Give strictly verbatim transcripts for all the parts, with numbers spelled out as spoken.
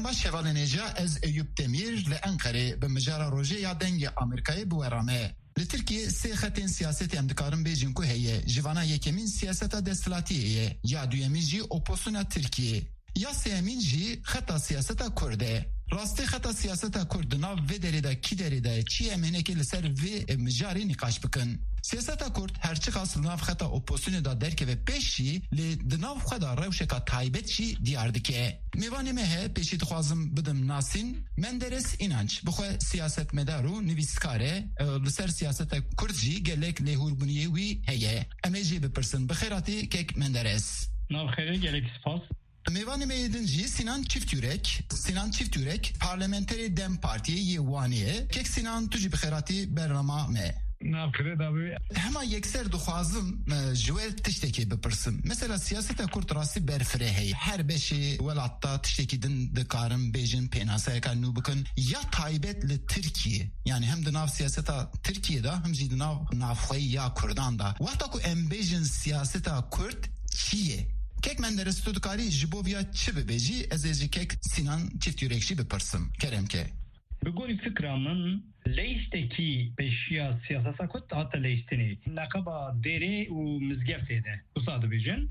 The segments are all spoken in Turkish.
Dembaş hevalenêja ez Eyüp Demir li Enqerê bi mijara rojê ya dengê Amerîkayê biwerame. Li Tirkiye sê xetên siyasetê em dikarin bêjin ku heye jivana yekemîn siyaseta desthilatiyê ye ya duyemîn jî oposyona Tirkiye. Ya sêmîn jî xeta siyaseta Kurd e. Rastî xeta siyaseta Kurd di nav vê derê de kî derê de çi em hinekê li ser vê mijarê nîqaş bikin. Siyaseta Kurd herçi qas li nav xeta oposyonê da derkeve pêş jî lê di nav xwe da rewşeka taybet jî diyar dike. Mêvanê me he pêşî dixwazim bidim Nasîn Menderes İnanç. Bi xwe siyasetmedar û nivîskar e li ser siyaseta Kurd jî gelek lêhûrbûniyê wî heye. Em ê jî bipirsin bi xêratî kek Menderes. Navxêrê gelek spas. Mêvanê me yedin jî Sinan Çiftürek. Sinan Çiftürek parlamenterê Dem Partiye yê Wanê ye. Kek Sinan tu jî bi xêratî bernama me. Navxêrê davê. Hema yekser dixwazim ji we tiştekê bipirsim. Mesela siyaseta Kurd rastî berfirê heye. Her beşê welatta tiştekî din dikarin bêjin pênasayeka nû bikin ya taybet li Tirkiye. Yani hem di nav siyaseta Tirkiye'de hem jî di nav navxweyî ya Kurdan da. Wexta ku em bêjin siyaseta Kurd çi ye? Kek Menderes tu dikarî ji bo vîya çi bibêjî ez ê jî kek Sinan Çiftürek jî bipirsim. Keremke. Bi gorî fikra min lêstekî pêşiya siyaseta Kurd hata lêstenê neqeba derê û mizgeftê de wisa dibêjin.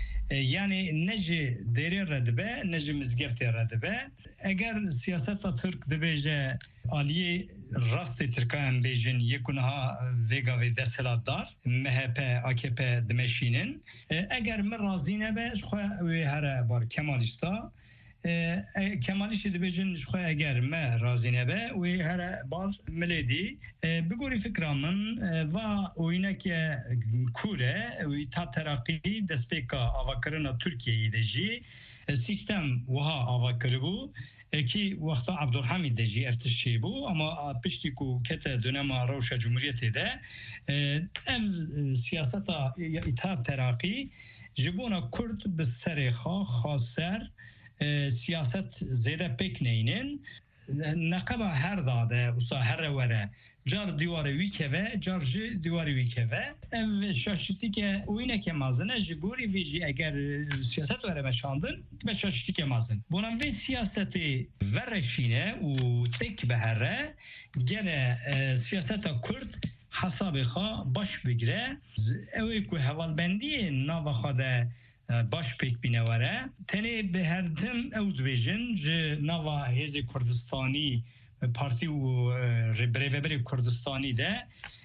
Yani ne ji derê re dibe ne ji mizgeftê re dibe. Eger siyaseta Türk dibêje aliyê rastê Tirkiyan bêjin yekûniha vêga vê desthilatdar M H P A K P dimeşînin. Eger min razî nebe ji xwe wê here bar Kemalîsta. Kemalîst dibêjin ji xwe eger me razî nebe wê here bar milêdî. Bi gorî fikra min va oyîneke kûr e wî ta terakî destpêka avakirina Tirkiyeyê de jî sistem wiha avakiribû. Ki wexta Abdulhamid de jî ev tişt çêbû ama piştî ku kete dönema Rewşa Cumhuriyetê de ev siyaseta İttihat Terakî ji bona Kurd bi serê xwe xaser siyaset zêde pêk neynin neqeba her dade wisa here were car dîwarê wî keve car jî dîwarê wî keve ev şaşîtîke oyîneke mezin e ji gorî vê jî eger siyaset were meşandin ve şaşîtîke mezin. Bona vê siyasetê vereşîne û tek behere gene siyaseta Kurd hesabê xwe baş bigire ew ê ku hevalbendiyê nava xwe de baş pêk bîne were tenê bi herdim ew dibêjin ji nava Hêzê Kurdistanî Partî û Birêveberê Kurdistanî de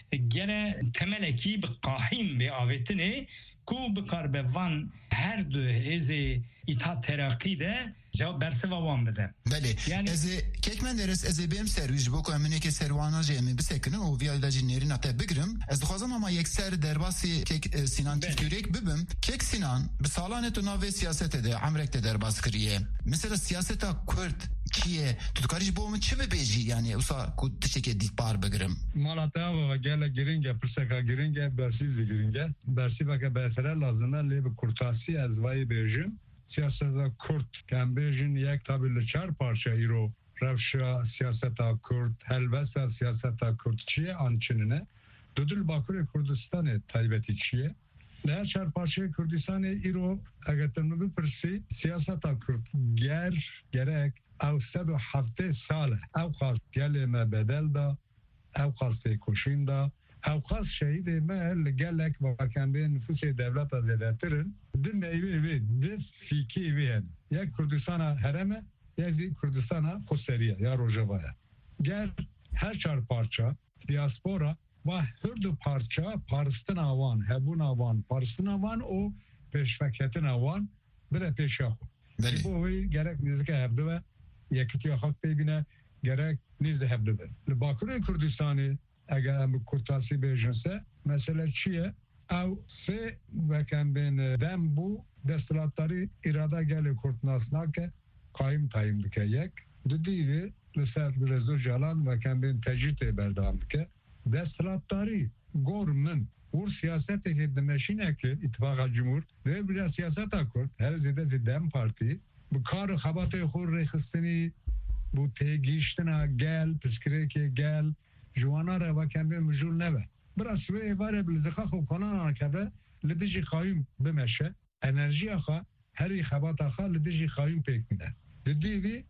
gene temelekî bi qahîm bê avêtinê ku bikar be van her du hêzê İttihat Terakî de cevap bersiva wan bide. Belê. Yani ez ê kek Menderes ez ê bêm serwî ji bo ku em hinekê serwana jê em ê bisekinin û vîya da jî nêrîna te bigirim. Ez dixwazim ama yekser derbasî kek Sinan Çiftürek bibim. Kek Sinan bi salanê tu navê siyasetê de Emrek de derbas kiriye. Mesela siyaseta Kurd çi ye? Tu dikarî ji bo min çi bibêjî yani wisa ku tiştekê dîtbar bigirim? Mala te ava gele giringe pirseka giringe bersîz giringe. Bersîveke berfere lazım e lê bi kurtasî ez vayê bêjim. Siyaseta Kurd kembêjin yek tabi li çar parça îro rewşa siyaseta Kurd helbesta siyaseta Kurd çi ye an çinine du dil Bakurê Kurdistanê taybetî çi ye li her çar parçayê Kurdistanê îro eger te min bipirsî siyaseta Kurd ger gerek ew sed û heftê sal e ew xas gelê me bedel da ew xas têkoşîn da ew xas şehîdê me li gelek vakembê nüfusê devleta zêdetirin di meyvê wê di fîkê wê hene yek Kurdistana hereme yek jî Kurdistana xweseriye ya Rojavaya ger her çar parça diaspora ve her du parça paristina wan hebûna wan paristina wan û pêşveketina wan bire pêşa xwe bo wê gerek nêzîka hevdibe yekîtiya xwe pê bîne gerek nêz hevdibe li Bakurê Kurdistanê eger em kurtasî bêjin se mesele çi ye ew sê vekembên dem bû desthilatdarî îrada gelê Kurd nas nake qayîm tayîn dike yek di dîvê li ser Rezo Calan vekembên tecrütê berdam dike desthilatdarî gor min û siyaseteke dimeşîneke İttifaka Cumhur ve bir siyaseta Kurd her zêde zî Dem Partî bi kar xebatê xwe rêxistinî bu têgihiştina gel piskirêkê gel جوانا را وکمبه مجول نبه برای سوی واره بلزخا خو کنان کبه لدیجی خواهیم بمشه انرژی آخا هری خبات آخا لدیجی خواهیم پیک میده لدیوی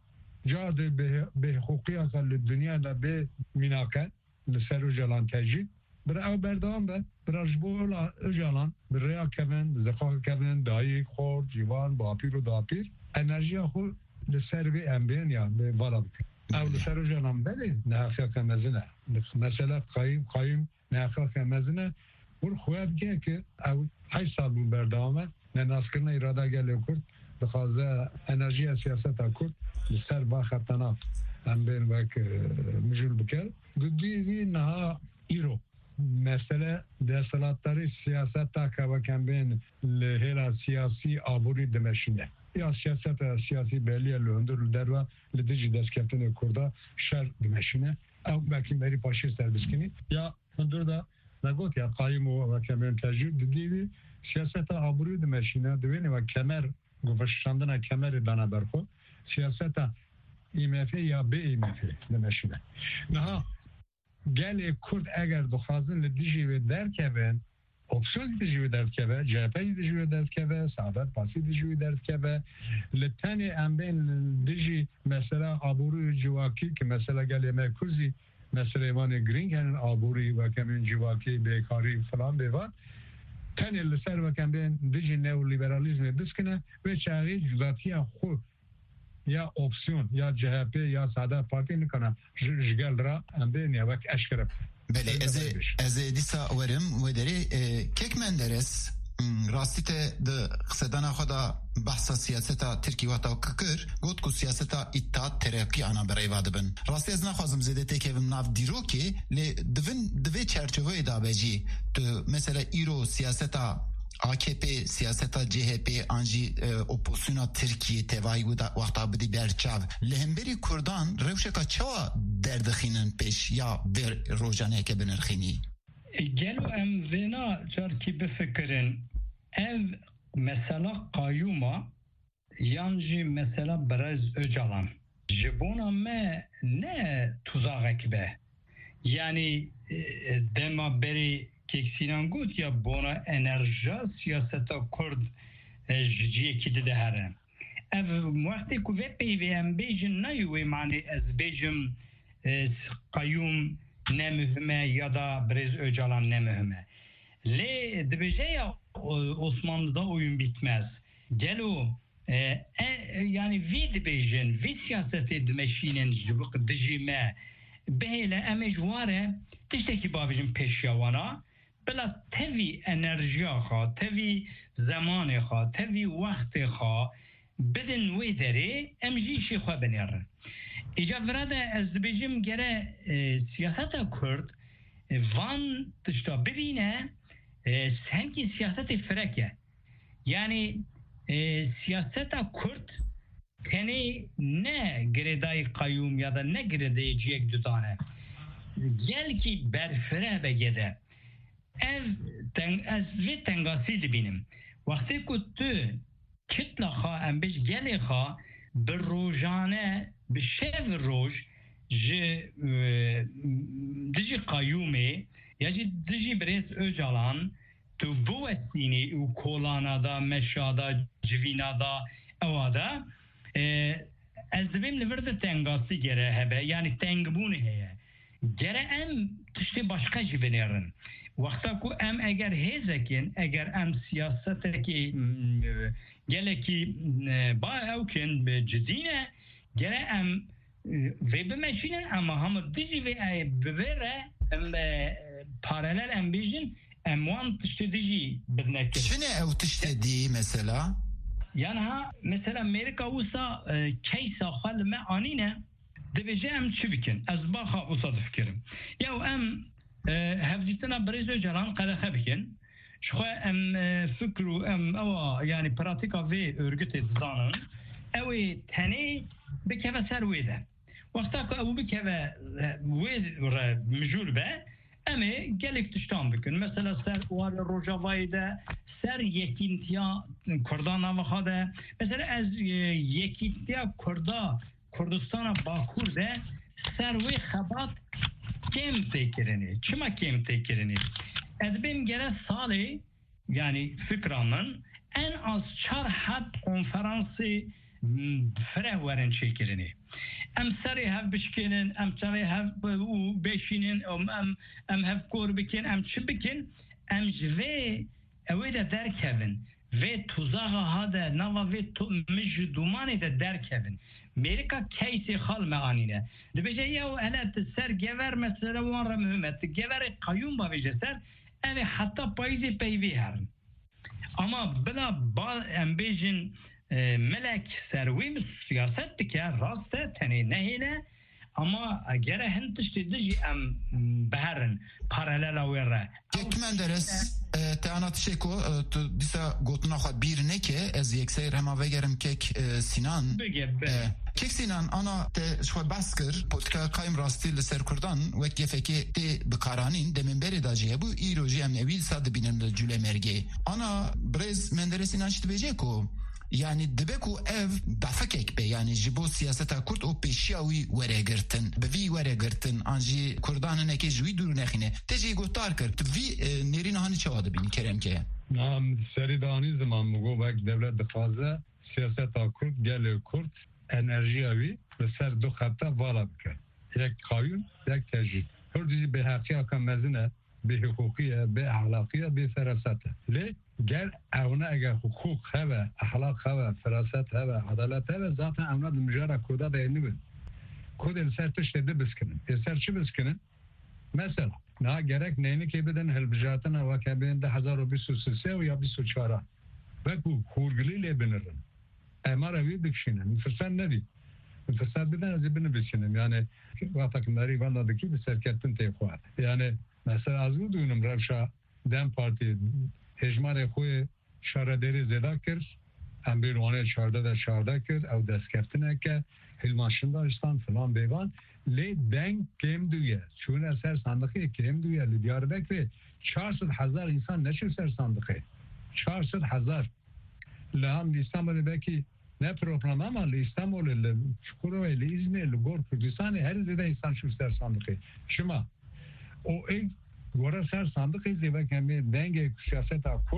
جاده به به حقوقی کل دنیا دا به میناکه لسر اجالان تجی بر او بردام به براشبول اجالان بریا کبن زخاک کبن دایی خورد جوان باپیر و داپیر انرژی خود لسر به امبین یا به والا بکن او لسر اجالان بله نحقیق کمزنه مثلا قایم قایم نحقیق کمزنه ور خواب گه که او هی سال بون بردامه نه ناسکرنه اراده گلی کرد بخوازه انرژی سیاست کرد لسر با خطنات هم بین وک مجول بکر گدی وی نها ایرو مثلا دستلاتاری سیاست تا که وکم بین لهلا سیاسی آبوری دمشینه یا سیاست سیاسی بلیه لندر دروا لدیجی دست کفتن کرده شر دمشینه او بکی بری پاشی سر بسکنی یا لندر دا نگوت یا قایم و وکم بین تجربه دیدی سیاست آبوری دمشینه دوینی و کمر گوشتاندن کمر دانه برخو سیاست ایمفه یا به ایمفه نمشینه نه گل کرد اگر دخوازن لدیجی و درکبن اپسیون دیجی و درکبه جهپی دیجی و درکبه سعادت پاسی دیجی و درکبه لطنی امبین دیجی مثلا آبوری جواکی که مثلا گل مرکزی مثلا ایمان گرینگ هنن آبوری و کمین جواکی بیکاری فلان بیوان تنی لسر و کمین دیجی نیو لیبرالیزم بسکنه و چاقی جزاتی خود یا اپسیون یا جهپی یا سعادت پارتی نکنه جگل را امبین یا وک اشکره بله از از دیسا ورم و داری کیک مندرس راستی ته د قصدنا خدا بحث سیاست ترکی و تا ککر گوت کو سیاست اتحاد ترقی انا برای وادبن راستی از نخوازم زده تکیم ناف دیرو که ل دوین دوی چرچوه دابجی تو مثلا ایرو سیاست A K P siyaseta C H P anji opozisyona Türkiye tevayı da vaqta bidi berçav lehemberi Kurdan rewşeka çawa derdixinin peş ya ver rojane ke benirxini gelo em vena çarki bifikirin ev mesela qayyuma yanji mesela biraz öcalan jibona me ne tuzak be yani dema beri Keksinan gut ya bona enerji siyaseta Kurd jiye kidi de heren. Ev muhte ku ve peyvem bejin nayu ve mani ez bejim qayyum ne mühime ya da brez öcalan ne mühime. Le dibece ya Osmanlı'da oyun bitmez. Gelo e, yani vi dibejin vi siyaseti dimeşinin jibuk dijime beyle emejware tişteki babicim peşyavana بلا تبي انرژیا خا تبي زمان خا تبي وقت خا بدن ویدری امجی شی خو بنیرن ایجا وراده از بجیم گره سیاست کرد وان تشتا ببینه سنگی سیاست فرکه یعنی سیاست کرد کنی نه گردای قیوم یا da ne gredای جیک دوتانه گل کی برفره بگده ev ez ve tengasili benim. Vakti kutu kitle ha em beş gele ha bir rojane bir şev roj ji dici qayyumi ya ji dici brez öcalan tu bu etini u kolanada meşada civinada evada ez benim liverde tengasi gere hebe yani tengbuni heye gere em tişte başka civinerin Vakta ku em eğer hezekin, eğer em siyaseteki geleki ba evkin be cidine gere em ve bemeşine ama ham dizi ve bevere em paralel em bijin em wan tiştedici bednek. Şune ev tiştedi mesela? Yani ha mesela Amerika usa keysa halme anine debece em çibikin. Ez baha usa fikrim. Ya em هفزيتنا بريزو جران قد خبكن شو ام فكرو ام او يعني براتيكا في örgüt edzanın evi tani bikeve servide وقتا که او بکوه وی مجول به اما گلک تشتان بکن مثلا سر اوار روژاوایی ده سر یکینتیا کردان آمخا ده مثلا از یکینتیا کردا کردستان باکور ده سر وی خبات کم تکرنی چما کم تکرنی از بیم گره سالی yani fikranın en az çar hat konferansı فره ورن چیکرنی ام سری هف بشکنن ام سری هف بشینن ام ام ام هف کور بکن ام چه بکن ام جوه اویده درکبن و توزاغ هاده نوا و مج دومانی ده درکبن امریکا کیسی خال معانینه دبیجه یو الات سر گور مثلا وان را مهمت گور قیوم با بیجه سر اوی حتی پاییزی پیوی هرن اما بلا با ام بیجن ملک سروی سیاست که راسته تنی نهینه اما اگر هندش دیدی ام بهرن پارالل وره یک من درس تانات شکو تو دیسا گوتنا خود بیر نکه از یک سیر همه وگرم کک سینان بگه کک سینان آنا ته شو بس کر پولتیکا قایم راستی لسر کردان وقت فکی ته بکارانین دمین بری داجیه بو ایروجی ام نویل ساده بینن جوله مرگه آنا برز من درس اینان چی بجه کو yani dibek u ev dafekek be yani jibo siyaseta Kurd o peşiyawi weregirtin bi vî weregirtin an jî Kurdanın eke ji wî dur nexîne te jî guhtar kir tu vî nêrîna hanî çawa dibînî keremke nam seridanî zaman mı go vek devlet dixwaze siyaseta Kurd gelê Kurd enerjiya wî li ser du xeta vala bike yek qayûn yek tejî Kurd jî bêheqiya ka mezine bê hukûkiye bê ahlakiye bê ferasete lê gel evne eğer hukuk heve, ahlak heve, feraset heve, adalet heve zaten evne dimjara Kurda da elini bin. Kurd elser tiştedi biskinin. Elser çi biskinin? Mesela, na gerek neyini kebeden helbijatına ve kebeden hazar o bisu sise ve ya bisu çara. Ve bu hurgiliyle binirin. Emar evi dikşinin. Müfırsan ne di? Müfırsan biden azı bini biskinin. Yani vatakınları vanladaki bir serkettin teykuat. Yani mesela az bu duyunum Revşa Dem Parti hejmarê xwe şarederê zêda kir em bê wane şarda da şarda kir ew destkeftîneke hilmaşindaristan filan bêvan lê deng kêm duye çûne ser sandiqê kêm duye li Diyarbekirê çar sed hezar insan neçû ser sandiqê çar sed hezar li ham li İstanbulê belkî ne problem ama li İstanbulê li Çukurovê li İzmir li Gor Kurdistanê her zêde insan çû ser sandiqê çima o ev Gora ser sandık izle ve kendi denge siyaseta Kurd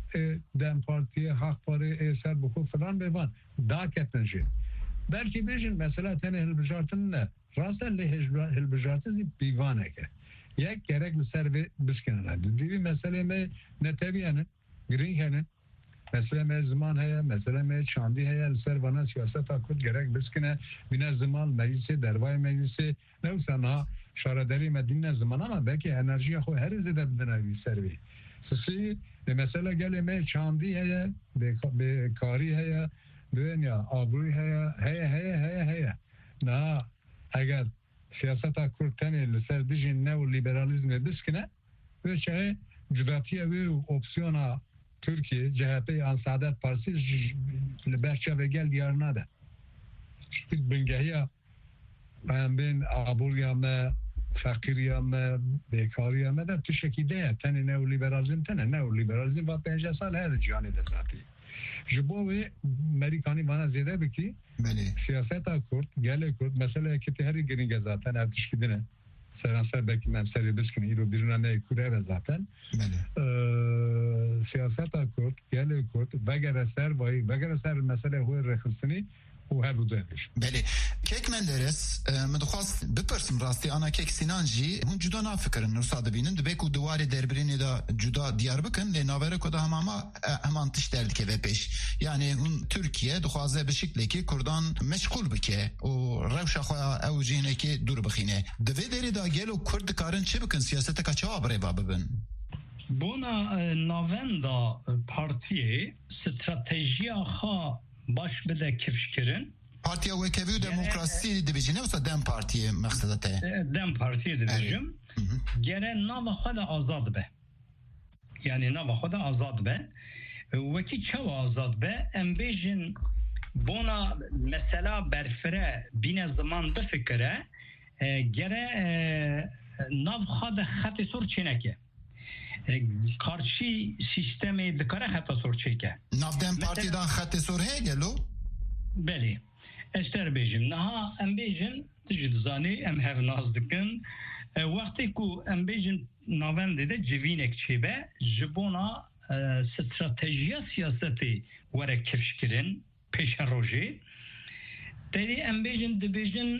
Dem Partiye, Hak Parti, eser bu falan bevan daha ketenci. Belki bir mesela tane hilbijartın ne? Rasel le hilbijartın divane ke. Yek gerekli servi biskenen. Divi mesele me ne tabiyenin, Greenhenin. Mesela me zaman heye, mesela me çandi heye, servana siyaseta Kurd gerek biskene bine zaman meclisi, dervay meclisi ne usana şaraderi medine zaman ama belki enerjiye koy her zede bidene bir servi. Sisi mesela geleme çandi heye, be kari heye, dünya abruy heye, heye heye heye heye. Na eğer siyaseta Kurd tane ser dijin neo liberalizme biskene ve şey cüdatiye ve opsiyona Türkiye, C H P, Ansaadet Partisi Behçe ve gel diyarına da. Bingehiya ben ben aburiyame, fakiriyame, bekariyame de tüşekide ya. Tene neoliberalizm tene neoliberalizm ve pence sal her cihani de zaten. Jibo ve Amerikani bana zede biki siyaseta Kurd, gele Kurd, mesela ki tehri giringe zaten ertişkidine. Seranser belki ben seri biskini ilo birine ne kureve zaten. Siyaseta Kurd, gele Kurd, vegere ser vay, vegere ser mesele huye rekhistini و هر بوده بله کیک من درس من دخواست بپرسم راستی آنا کیک سینان جی هون جدا نافکرن نرساده بینن دو بیکو دواری دربرینی دا جدا دیار بکن لی ناوره کده هماما همان تش درد که به پیش یعنی هون ترکیه دخوازه به شکلی که کردان مشغول بکه و روش خواه او جینه که دور بخینه دوی داری دا گل و کرد کارن چه بکن سیاست که چه آبره با ببن بونا ناوندا پارتیه استراتژیا خواه baş bile kifşkirin. Partiya Wekevi Demokrasi dibijin ne olsa Dem Partiye maqsadate. Dem Partiye dibijim. Gene nava xada azad be. Yani nava xada azad be. Veki çava azad be. Embejin bona mesela berfere bine zaman da fikre gere nav xada xati sur çeneke. karşı sistemi dikare hatta sorçeke. Navden partiden hatta sor hegelo? Beli. Ester bejim. Naha em bejim tijid zani em hev nazdikin. Vakti ku em bejim navende de civinek çibe jibona stratejiya siyaseti were kefşkirin peşen roji. Dedi em bejin dibejin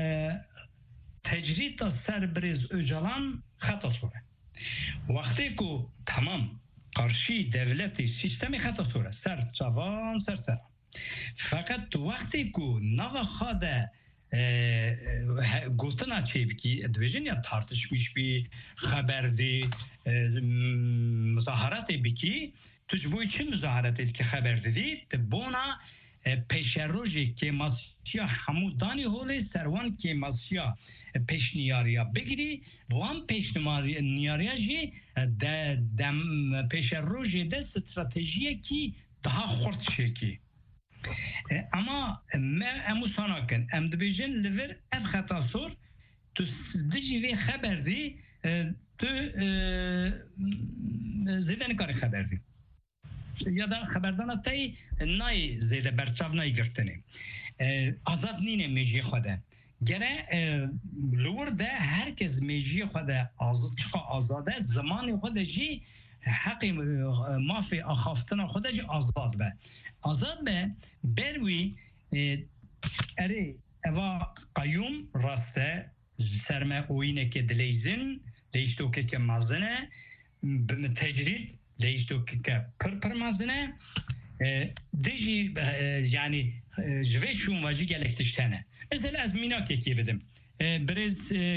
tecrita serbriz Öcalan hata sonra. Vakti ku tamam karşı devleti sistemi hata sonra. Ser çavan ser ser. Fakat vakti ku nava khada gotuna çevki dibejin ya tartışmış bir haberdi müzaharat biki tücbu için müzaharat etki haber dedi. Buna peşerroji ke masya hamudani hole servan ke masya peşniyariya begiri van peşniyariya ji de dem peşerroji de stratejiye ki daha hort şeki. Ama me emu sanaken em dibijin liver ev hata sor tu dici ve haberdi tu zeden kari haberdi. Ya da haberdan atay nay zede berçav nay girtene. Azad nine meji xada. Gere lurde herkes meji xada azad çıka azade zamanı xada ji haqqi mafi axaftına xada ji azad be. Azad be berwi eri eva qayyum raste serme oyine ke dileyzin leyşto ke mazene tecrid leyşto ke per per mazene deji yani jve şun vaji gelektishtene. Mesela az minak ki bedim. Brez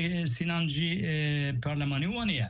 Sinancı parlamenı vaniye.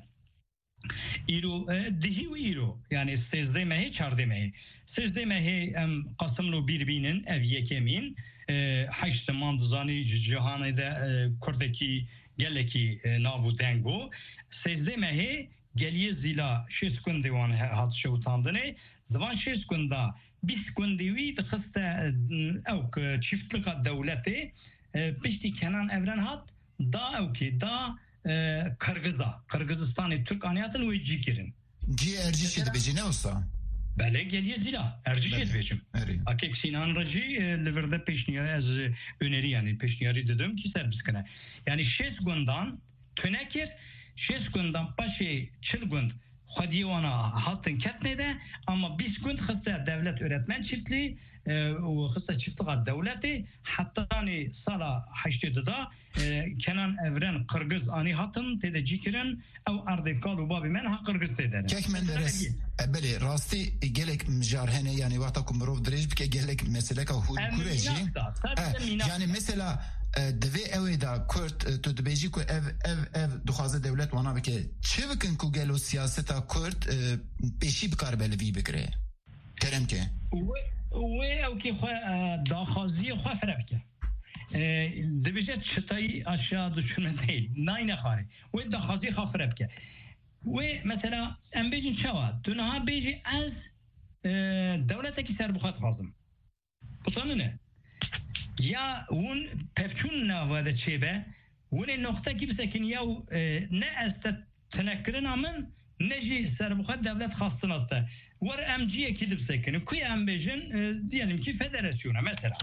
İro dihi ve iro yani sezde mehi çarde mehi. Sezde mehi em Kasımlı birbinin ev yekemin haş zaman zani cihanede Kurdaki geleki navu dengo. Sezde mehi geliye zila şeskun divan hat şevtandene. Zaman şeskunda biskundivî dixiste ew çiftlik devleti piştî kenan evren hat da ew ki da Kırgız'a Kırgızistan'ı Türk aniyatın wê cî kirin. Cî erciş edibêjî ne olsa? Bele geliye zila erciş edibêjim. Akek Sinan Racî li vir de pêşniyarî ez öneri yani pêşniyarî didim ki ser biskine. Yani şêst gundan tünekir şêst gundan paşê çil gund Xwediyana hatın ketnede ama biz gün xiste devlet öğretmen çiftliği o xiste çiftliğe devleti hatta hani sala haştede da Kenan Evren Kırgız ani hatın tede cikirin ev ardikal u babi men ha Kırgız tede. Kek men deres beli rasti gelek mjarhene yani vaqta kumrov drej bike gelek meseleka hurkureji. Yani mesela devê ew da Kurd tu dibêjî ku ev ev ev dixwaze devlet wana bike çi bikin ku gelo siyaseta Kurd pêşî bikar be li vî bikire terem ke wê ew kê xwe daxwaziyê xwe fere bike dibêje çıtayî aşağı düşürme değil nayne xwarê wê daxwaziyê xwe fere bike wê mesela em bêjin çawa tu niha bêjî ez devletekî serbixwe dixwazim bu ne ya un pevçun navada çebe un nokta gibi sekin ya ne estet tenekkirin amın ne ji serbukat devlet hastınatta var emciye kidip sekin kuy embejin diyelim ki federasyona mesela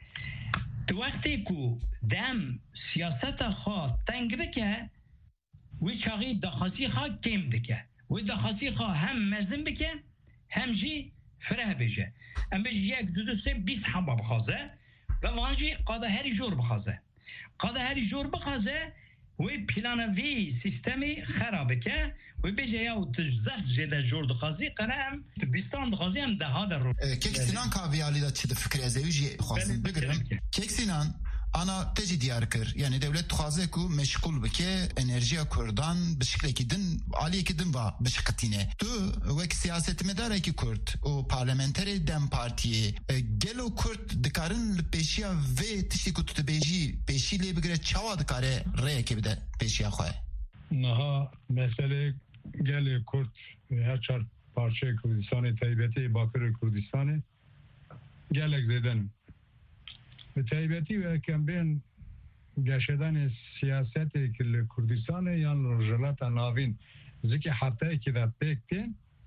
vakti ku dem siyaseta ha tengibike ve çağı daxasi ha kemdike ve daxasi ha hem mezin bike hem ji ferah beje embej yek düdüse biz hamba bixaze ve vanci qada her jor bixaze qada her jor bixaze ve planı ve sistemi xarab ke ve beje ya tjzah jeda jor dixazi qanam bistan dixazi hem daha da kek Sinan kaviyali da çide fikir ezevi xwazim bigirim kek Sinan ana teci diyarkir yani devlet dixwaze ku meşgul bike enerjiya Kurdan bişiklekî din aliyekî din va bişiqitîne tu wek siyasetmedarekî Kurd û parlamenterê Dem Partiyê gelo Kurd dikarin li pêşiya vê tiştî ku tu dibêjî pêşî lê bigire çawa dikare rêyekê bide pêşiya xwe niha mesele gelê Kurd her çar parçayê Kurdistanê taybetê Bakırê Kurdistanê gelek zêdenin ve taybeti ve kembin gerçekten siyaseti ki Kurdistan'ı yan rojalata navin zeki hatta ki de pekti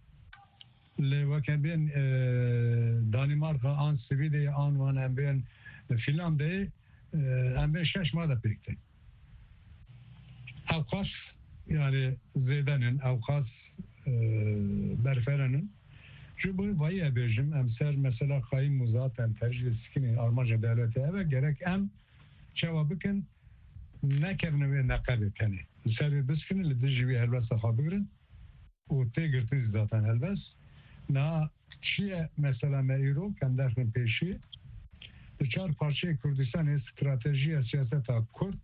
le ve kembin Danimarka an Svede an van kembin Finlandiya kembin şaşmada pekti. Avkas yani zedenin avkas berferenin جو بو وای بیجم امسر مثلا خای مزات ام تجلیل سکنی آرمانجا دولتی اوه گرک ام چوا بکن نکرنه و نقبه کنی سری بسکنی لدجوی هلوس خواب بگرن و تی گرتیز داتن هلوس نه چیه مثلا ایرو کم داخل پیشی چهار پارچه کردستان استراتژی سیاست کرد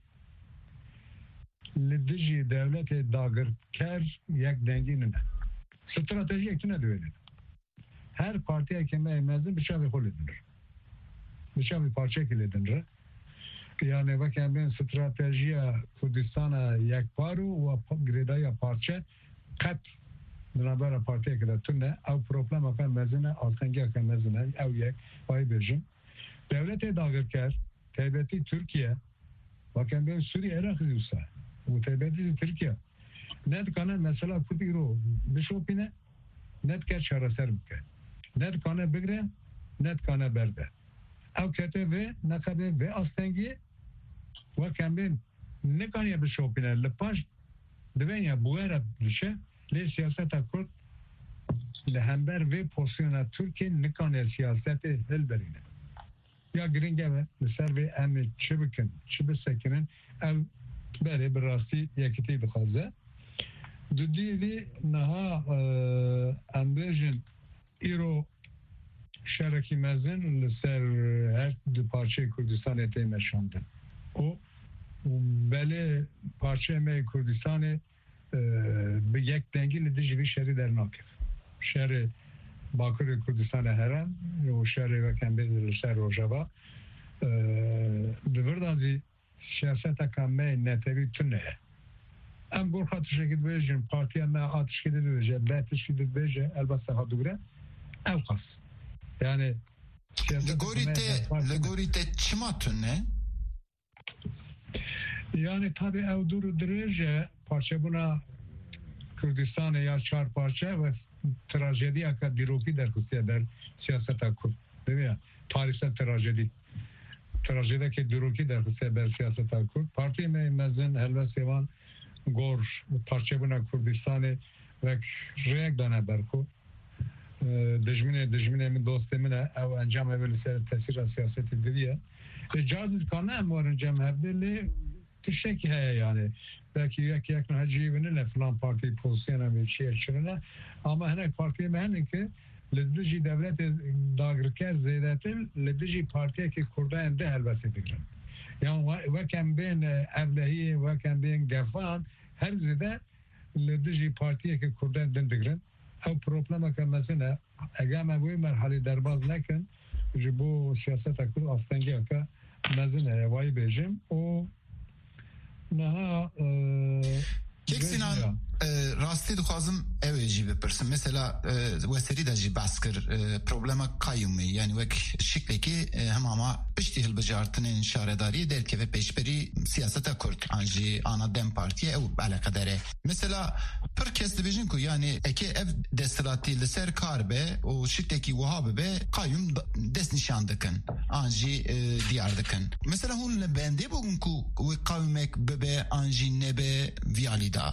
لدجی دولت داگرکر یک دنگی نه استراتژی یک نداره هر پارتی که من مزن بچه خود دنر بچه پارچه که دنر یعنی وقتی بین استراتژی کردستان یک پارو و گریدای پارچه قط بنابرای پارتی که داتونه او پروبلم که مزنه آسنگی که مزنه او یک پای بیشیم دولت داگرکر تایبتی ترکیه وقتی بین سوریه عراق دوسته و تایبتی ترکیه ند کنه مثلا کردی رو بشوپینه ند که چهار سر بکه ند کنه بگره ند کنه برده او کته و نقبه و آستنگی و کمبین نکنه بشوپینه لپاش دوینیا بوهره بشه لی سیاست کرد لهمبر و پوسیون ترکی نکنه سیاست هل برینه یا گرینگه و مثل و امی چه بکن چه بسکنن او بره براستی یکیتی بخوازه دو دیوی نها امبیجن ایرو شرکی مزن لسر هر دو پارچه کردستان اتیمه شاندن و بله پارچه می کردستان به یک دنگی لدیجوی شهری در ناکف شهر باکر کردستان هرم و شهر وکم بیدر شهر روژاوا دوردازی سیاست کامه نتوی تونه ام بور خاطر شکل بیجن پارتی ما آتش کده بیجه باتش کده بیجه البته ها دوره او خاص yani لگوریت چما تونه؟ yani tabi ev duru derece parça buna Kürdistan ya çar parça ve trajedi akad diroki der kustiye der siyaseta Kürt değil mi ya? Tarihsel trajedi trajedi ki diroki der kustiye der siyaseta Kürt parti me mezen helve sevan gor parça buna Kürdistan'ı ve reyek dana berko دجمنه دجمنه من دوست منه او انجام اول سر تاثیر سیاست دیگه اجازه کنه امور انجام هبدلی تشکی هست yani belki یک یک نه جیبنه نه فلان پارتی پوزیشن هم چیه چرنه اما هنر پارتی مهنه که لدیجی دولت داگرکر زیادتر لدیجی پارتی که کردان ده البته بگیرن yani و کم بین ابلهی و کم بین گفان هر زیاده لدیجی پارتی که کردان دن بگیرن او پروبلم که مثلا اگر ما بوی مرحله درباز نکن جبو سیاست کرد آستانگی که مثلا وای بیجیم و نه یک سینان راستی دخوازم اویجی بپرسم مثلا وسری دجی بس کر پروبلم قایومی یعنی وک شکلی که هم اما پشتی هل بجارتنین شارداری در که پیشبری سیاست کرد انجی آنا دم پارتی او علاقه داره مثلا پر کس دبیجین کو یعنی اکی اف دستلاتی لسر کار به و شکلی که وها به قایوم دست نشان دکن انجی دیار دکن مثلا هون لبنده بگون کو و قایومک به انجی نبه ویالی دا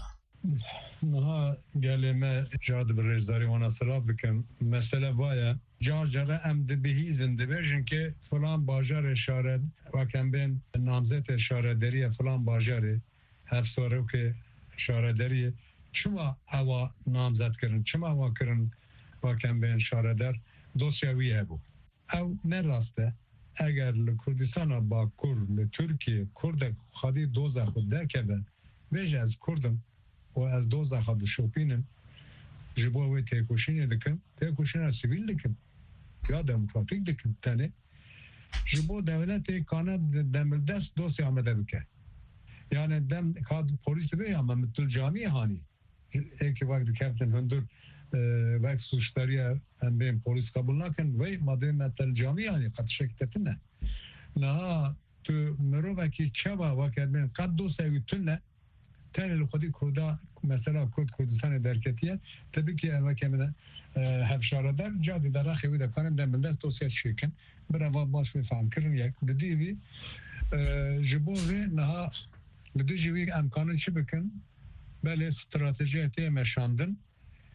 نه گلمه جاد برزداری وانا صلاح بکن مثلا باید جار جاره ام دبیهی زنده برشن که فلان باجار اشاره و کم بین نامزت اشاره داری فلان باجاره هفت سواره که اشاره داری چما هوا نامزد کرن چما هوا کرن و کم بین اشاره در دوسیاویه بو او نه راسته اگر لکردستان با کرد لترکیه کرد خادی دوزه خود در کبن بیجه از کردم و از دوزده خواهد شوپینن جبوه تیکوشین دکن تیکوشین سیویل دکن یا دموکراتیک دکن تنه جبوه دولت کانه دمل دست دوستی آمده بکن یعنی دم کاد پولیس بیا اما مثل جامعه هانی ایک وقت کفتن هندور وقت سوشتاری هم بین پولیس قبول نکن وی ماده مثل جامعه هانی قد شکتت نه نه تو مرو وکی چوا وقت بین قد دوست اوی تنه تنه خودی کرده مثلا کرد کردستان درکتیه tabii ki ama kemine hevşarada jadi dara xevi de kanım deminde dosya şirken brava baş ve fam kirin yak dediği jibore naha dediği imkanı çibekin böyle strateji ete meşandın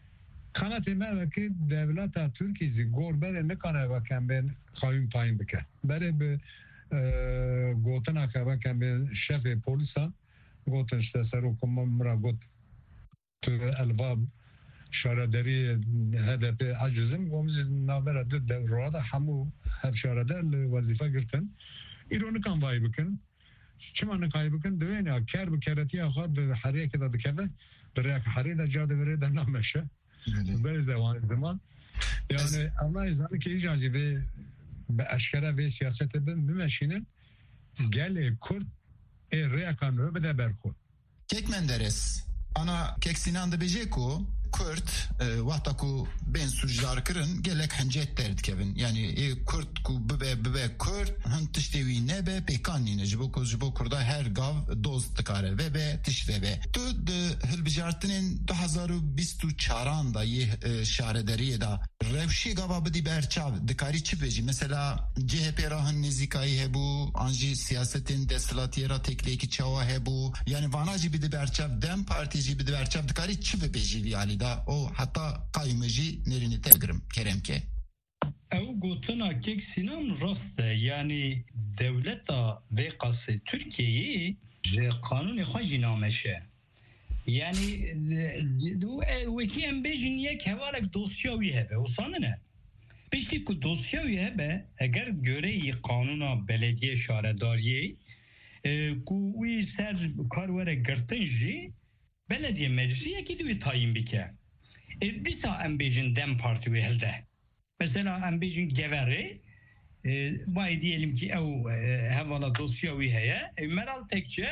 kanatı mevki devleta Türkiye'si gorbere ne kadar bakın ben kayyum tayin bike. Bere bir goten akabaken ben şefi polisan goten işte serokuma mra got elvab şaraderi hedefi acizim o bizim nabera dört devrada hamu hep şarader vazife girten ironik an vay bakın çimanı kaybıkın düğün ya kar bu keretiye had hariye kadar dikeve bırak hariye de cadı vere de nameşe böyle zaman zaman yani Allah izniyle ki icazı ve aşkara ve siyasete ben mümeşinin gel Kürt e reakanı ve de berko Kek Menderes ana kek Sinan da Bejeko Kürt vaqta ku ben suçlar kırın gelek hancet derdik evin yani Kürt ku bebe bebe Kürt han tiştevi ne be pekanine jibo ko jibo kurda her gav doz tıkare ve be tişte be tu de hilbijartinin iki bin yirmi çaranda ye şarederiye da revşi gava bidi berçav dikari çibeji mesela C H P rahın nezikayı hebu anji siyasetin deslatiyera tekleki çava hebu yani vanacı bidi berçav dem partici bidi berçav dikari çibeji yani da o hatta kaymıcı nerini tegrim keremke. Ev gotuna kek Sinan raste yani devleta ve kası Türkiye'yi kanuni hacı nameşe. Yani bu veki embejin yek hevalek dosyavi hebe. O sana ne? Peki ku dosyavi hebe eğer göreyi kanuna belediye şaredariye ku uy ser karvere gırtınji belediye meclisi yeki de bir tayin bike. E bisa embejin dem parti ve elde. Mesela embejin geveri e, vay diyelim ki ev e, hevala dosyavi heye e, meral tekçe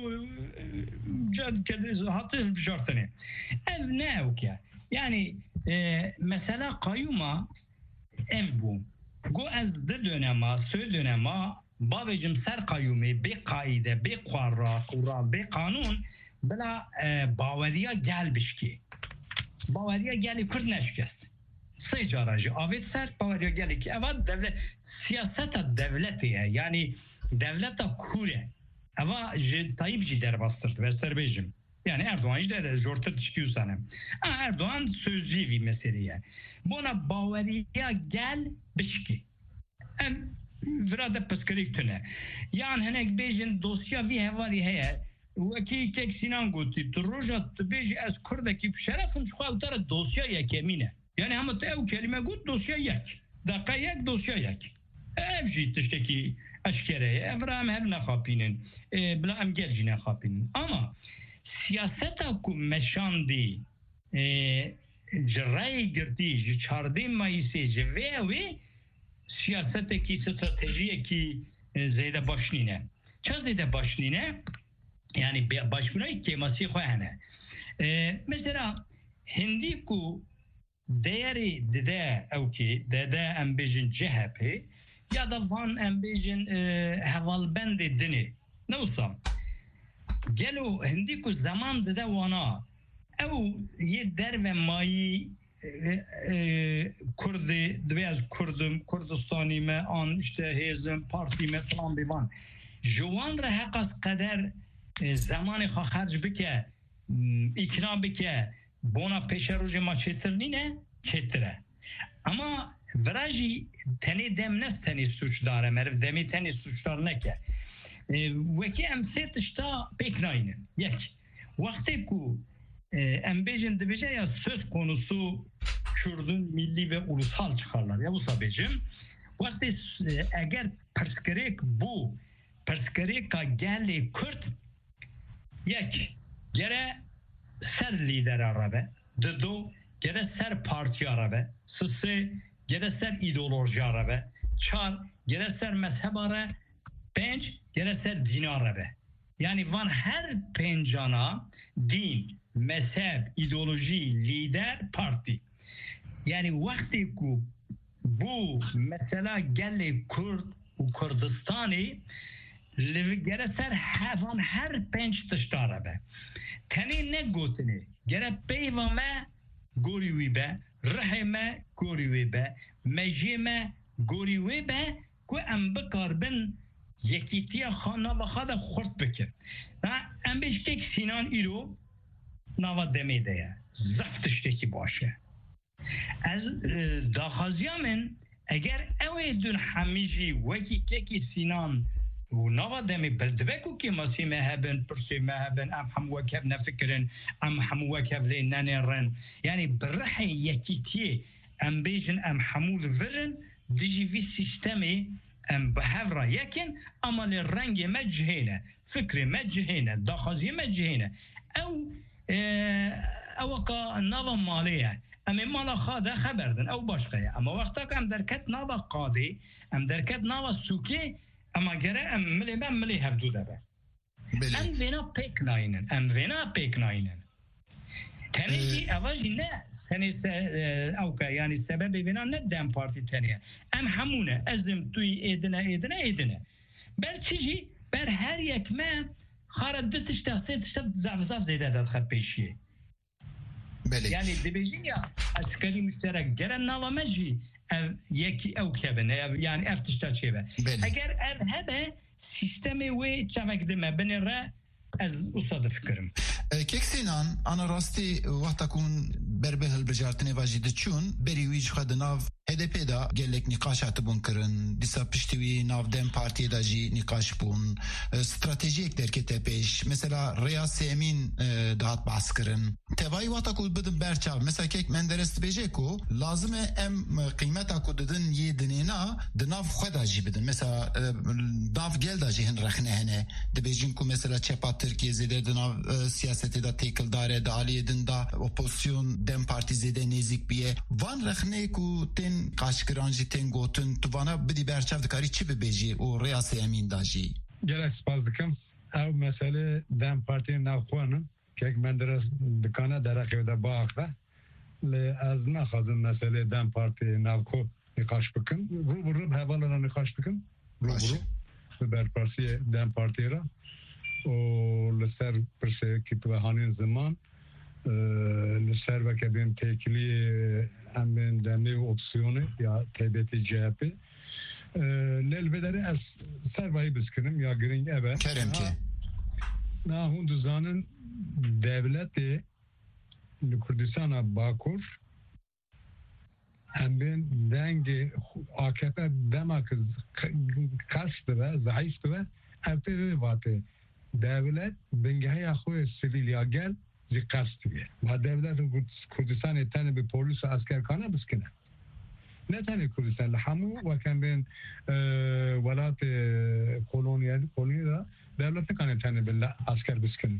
cad kedisi hatır bir şartını. Ev ne ev ki? Yani e, mesela kayyuma ev bu. Go ez de dönema, sö dönema babacım ser kayyumi be kaide, be kuarra, kura, be kanun bela e, bavariya gelmiş ki. Bavariya gelip kır neşkes. Sayıcı aracı. Avet ser bavariya gelip ki. Evet devlet, siyaseta devletiye yani devleta kure. Ama Tayyip Cider bastırdı ve serbejim. Yani Erdoğan işte jorta çıkıyor sana. Ha, Erdoğan sözlü bir meseleye. Buna bavariya gel bişki. Hem virada pıskarık tüne. Yani henek bejin dosya bir hevari heye. Vaki kek Sinan goти troja tbeji az kurdaki şerefin xaltara dosya yekemine. Yani ama ev kelime gut dosya yek. Dakika yek dosya yek. Ev jitişteki aşkereye evram her nakapinin. E, bla em gelcine kapinin. Ama siyaseta ku meşandi e, cirai girdi çardı mayısı ve ve siyaseteki stratejiye ki e, zeyde başnine. Çaz zeyde başnine yani başvurayı keması koyane. Ee, mesela hindi ku değeri dede ev ki dede embejin C H P ya da van embejin e, hevalbendi dini. Ne olsa gelo hindi ku zaman dede vana ev ye der ve mayi e, e, Kurdi dvez Kurdum Kurdistani me an işte hezim parti me falan bir van. Jovan rehakas kader zamanı xarj bike ikna bike bona peşeroji ma çetirni ne çetire ama vraji teni demnes teni suçdar emer demi teni suçlar ne ke veki emset işte peknayın yek vakti ku embejin dibece ya söz konusu Kürdün milli ve ulusal çıkarlar ya bu sabecim vakti eğer perskerek bu perskereka gelli Kürt yek gere ser lider arabe dedo gere ser parti arabe sısı gere ser ideoloji arabe çar gere ser mezhep arabe penç gere ser din arabe yani van her pencana din mezhep ideoloji lider parti yani vakti ku bu mesela gelli Kürt u Kürdistan'ı gere ser hevan her penç tıştı arabe. Teni ne gotini? Gere peyvame goriwi be, rahime goriwi be, mecime goriwi be, ku em bikarbin yekitiye xana ve xada xort bikir. Em beştek Sinan İro nava demede ya. Zaft tişteki başı. از داخازیامن اگر اوه دون همیجی وکی ککی سینان و نوا دمی بلدبکو که ماسی مهبن پرسی مهبن ام هم وکب نفکرن ام هم وکب لی ننرن یعنی برحی یکی تیه ام بیجن ام حمول ورن دیجی وی سیستمی ام بهفرا یکن اما لرنگ مجهینه فکر مجهینه داخازی مجهینه او او که نوا مالیه اما مالا خاده خبردن او باشقه اما وقتا که ام درکت نوا قاضی ام درکت نوا سوکی اما گره ام ملی من ملی هفدو داره ام وینا پیک ناینن ام وینا پیک ناینن تنیجی اواجی نه تنیج اوکا یعنی سبب وینا نه دم پارتی تنیه ام همونه ازم توی ایدنه ایدنه ایدنه بر چیجی بر هر یک ما خارد دستش تحصیل تشتب زعف زعف زیده داد خب پیشیه یعنی دبیجین یا اسکری مشترک گرن ناوا مجی یکی او کبنه یعنی افتشتا چیه اگر ار هبه سیستمی وی چمک دمه بنی را از اصاد فکرم کک سینان انا راستی وقتا کن بربه هلبجارتنی واجیده چون بری ویج خود ناو هدپ دا گلک نقاش اتبون کرن دیسا پشتوی ناو دم پارتی دا جی نقاش بون استراتژی اک درکت پیش مثلا ریاسی امین دهات بحث کرن توایی وقتا کن بدن برچاو مثلا کک من درست بیجه کو لازمه ام قیمتا کو ددن یه دنینا دناو خود جی بدن مثلا ناو گل دا جی هن رخنه هنه دبیجین کو مثلا چپا ترکیه زیده دناو siyaseti da tekil dare da aliyedin da opozisyon dem parti zede nezik biye van rexne ku ten kaşkırancı ten gotun tuvana bidi berçav dikari çi bebeji o reyası emin da jî gelek spas dikim ev mesele dem parti navxwanın kek menderes dikana dereqe de bağda le az naxazın mesele dem parti navxo nikaş bikim ru ru hevalana nikaş bikim ru ru ber parti dem parti ra o لسر پرسه که تو هانی زمان لسر و که بین تکلی همین دمی و اپسیونه یا تیبتی جهپی لیل بداره از سر وایی بسکنم یا گرینگ ابه کرم که نه هون دوزانن devlet Kurdistan باکور همین دنگ A K P demek kastı ve zayıftı ve evde vaatı devlet bengaya khoy sivil ya gel zikastı ve devlet Kurdistan tane bir polis asker kana biskine ne tane Kurdistan hamu ve kan ben velat kolonyal kolonyada devlet kana tane bir asker biskine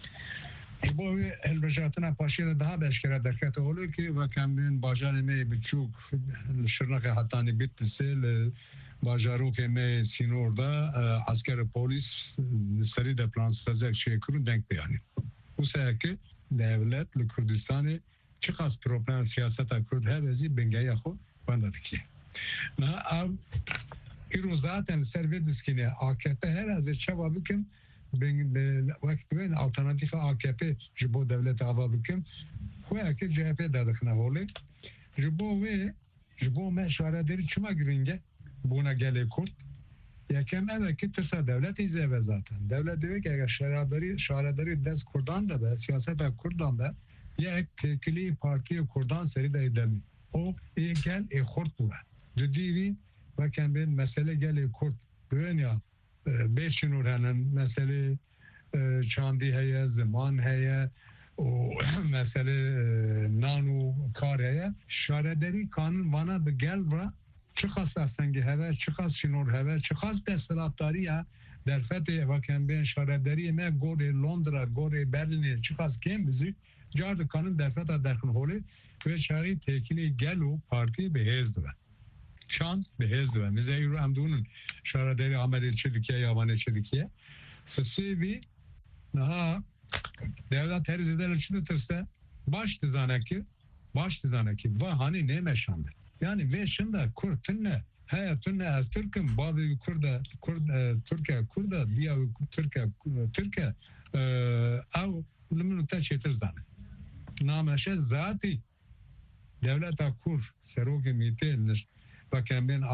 bu elbacatına paşaya daha beşkere dikkat oluyor ki ve kan ben bajarime birçok şırnak hatani bittisi bajarok eme sinorda asker polis seri deplansacak şey kurun denk yani. Bu sebeple devlet Kürdistan'ı çıkas problem siyasete Kürt hevezi bengaya xo bandadık. Na av iro zaten servedискine A K P her az çaba bikim ben vaktin alternatif A K P jibo devlet ava bikim xoya ki C H P dadıkna voli jibo ve jibo meşare deri çuma giringe buna gele Kürt yakem evet ki tırsa devlet izleve zaten devlet diyor ki eğer şaradari şaradari ders Kurdan da be siyasete Kurdan da ya tekili partiye Kurdan seri de edemi o iyi gel e Kürt bu dediği ve ben mesele gele Kürt böyle ya beşin oranın mesele çandi heye zaman heye o mesele nanu kar heye şaradari kanun bana bir gel bura çıkas aslında heve, çıkas şinor heve, çıkas destekatariya derfete vaken ben şaradari me gore Londra, gore Berlin'e çıkas kim bizi cardı kanın derfete derkin holi ve şari tekili gelu parti behezdi. Şan behezdi. Mizeyru amdunun şaradari amel Türkiye yaban Türkiye. Fesivi daha devlet terzide ölçüdürse baş dizanaki baş dizanaki ve hani ne meşandır. Yani ve şimdi Kürt'ünle hayatınla az Türk'ün bazı Kürt'e Türkiye Kürt'e diğer Türkiye Türkiye av limonata çetirden. Nameşe zati devlet kur seroge mitel bakın ben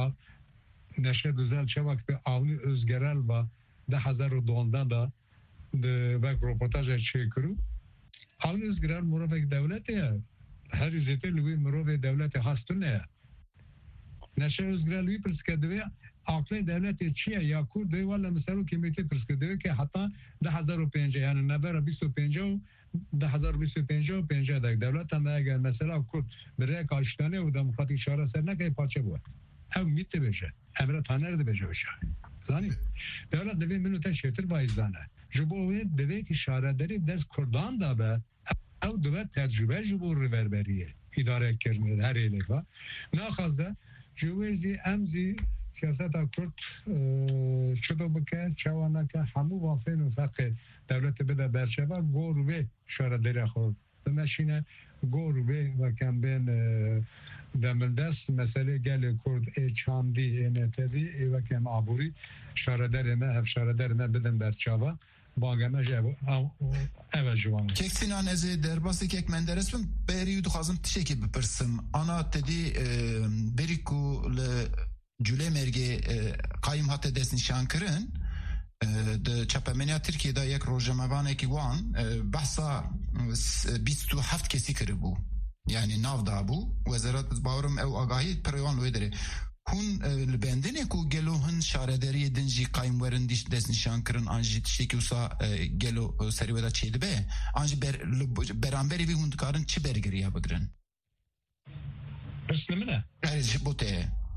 neşe düzel çabuk bir avni özgerel ve de hazar doğandan da ve röportaj çekiyorum. Avni özgerel murafık devlet ya her yüzeyde lübi muro ve devleti hastun ne ya? Neşe özgürlüğü pırskediği aklı devleti çiye ya kurdu valla mesela kimlikte pırskediği ki hatta ده هزار و پنجاه yani نبره بیست و پنجاه ده هزار و بیست و پنجاه و پنجاه دک devlet هم اگر mesela kurd برای کاشتانه و دموکراتیک شورا سر نکه پاچه بود هم میته بشه امر تانر ده بشه بشه زانی devlet دوی منو تا شتر بایزانه جبوه دوی که شارداری دست کردان دا به او دوی تجربه جبو ریوربریه اداره کرنه هر ایلی با ناخواسته جوزی امزی سیاست کرد شده بکن چوانه که همو وافین و فقه دولت بده برشوه گور و شارداری خود بمشینه گور و کم بین دملدست مسئله گل کرد ای چاندی ای نتدی ای وکم عبوری شارداری ما هف شارداری ما بدن برچاوه باگمه جوه اوه جوانه کک سینان ازی در باسی کک من درست بم بریو دخوازم تشکی بپرسم انا تدی بریکو ل جوله مرگی قایم هات دست نشان کرن د چپمنیا ترکیه دا یک روزنامه‌وانه کی وان بحثا بیست و هفت کسی کرده بو یعنی ناو دا بو وزارت باورم او آگاهی پریوان لوی داره هون لبندنه کو گلو هن شارداری دنجی قایم ورن دیش دست نشان کرن آنجی تشکی وسا گلو سریودا چیده به آنجی بر برانبری بی هون کارن چی برگریه بگرن اسلمنه هرچی بوته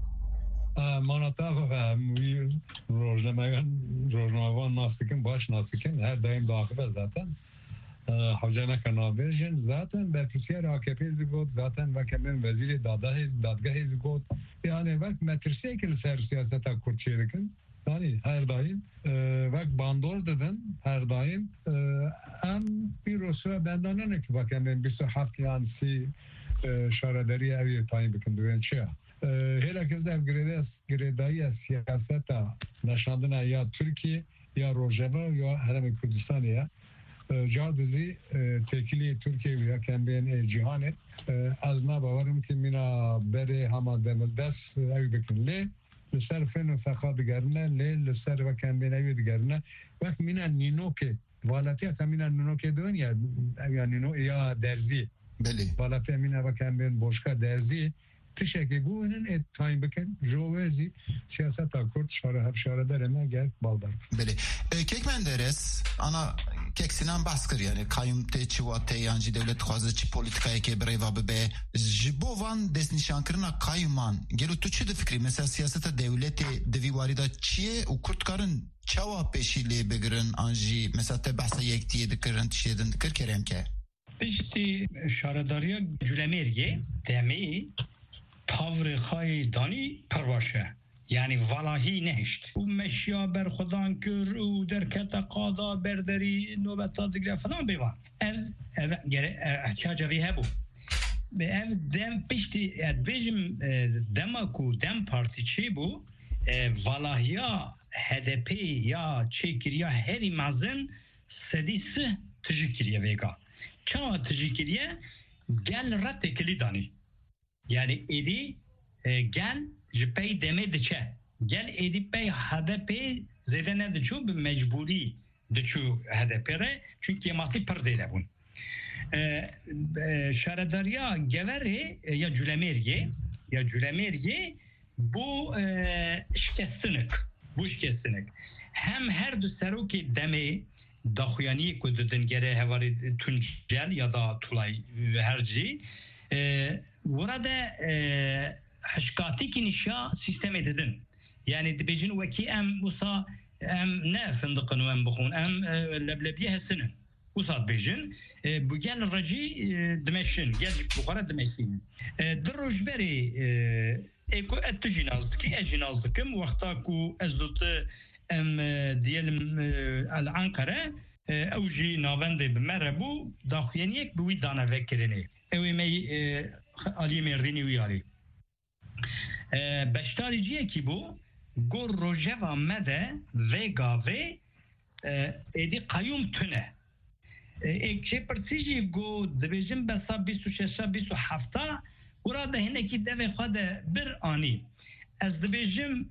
manata ve rožnamagan rožnamavan nastikin baş nastikin her daim dahil zaten havcana kanabejin zaten betrisiyer A K P zigot zaten ve kemen veziri dadahi dadgahi zigot yani vak metrisiye ki ser siyaseta kurçiyedikin yani her daim vak bandor dedin her daim em bir rosu benden ne ki vak kemen bir sahat yani si şaradari evi tayin bikin duyan çiya hele kez dev gredaya siyaseta naşandına ya Türkiye ya Rojava ya Herem Kürdistan ya Cadizi tekili Türkiye ya kemben cihanet az ma bavarım ki mina bere hama demildes ev bikin le لسر فن فقط گرنه لی لسر و کمبینه گرنه وقت مینا نینو که والاتی ها مینا نینو که دون یا یا نینو یا درزی بله والاتی مینا و کمبین بوشکا درزی تشکی بونن ات تایم بکن جوازی سیاست کرد شاره هف شاره داره ما گرد بالدار بله کیک من درس انا کیک سینان باسکر yani kayyum te çivate yancı devlet xwazı çi politikaya ke bireva bibe jibovan desnişan kirina kayyuman gelo tu çi de fikri mesela siyaseta devleti devi varida çiye u kurtkarın çava peşili begirin anji mesela te bahsa yektiye dikirin tişedin dikir keremke Pişti şaradariya gülemerge demi tavrı xay dani pervaşe yani valahi neşt. O meşya ber xudan kür o derkete qada berderi nöbeta digre falan beyvan. Ev ev gere ihtiyaca vi hebu. Ve ev dem pişti advejim demaku dem parti çi bu valahiya H D P ya çekiriya heri mazın sedisi tijikiriye vega. Çava tijikiriye gel ratekili dani. Yani edi gel jipey deme diçe. Gel edi pey H D P zedene diçu bir mecburi diçu H D P're çünkü yemati perdele bun. Şaradariya geveri ya cülemerge ya cülemerge bu şikestinik. Bu şikestinik. Hem her du seruki deme daxuyani ku didin gere hevari tuncel ya da tulay herci burada haşkati ki nişa sistem ededin. Yani dibecin veki em usa em ne fındıkın em bukhun em leblebiye hesinin. Usad bejin bu gel raci demeşin gel bukhara demeşin. Drojberi eko etjinazdık ki ejinazdıkım vakta ku ezdut em diyelim al Ankara evji navende bmerebu daxuyaniyek bu dana vekirini. Evi mey Ali Merrini uyarı. Beştariciye ki bu gor rojeva mede vega ve edi kayyum tüne. Ekşe persici go dibecim besa bisu şeşa bisu hafta burada hineki deve fade bir ani. Ez dibecim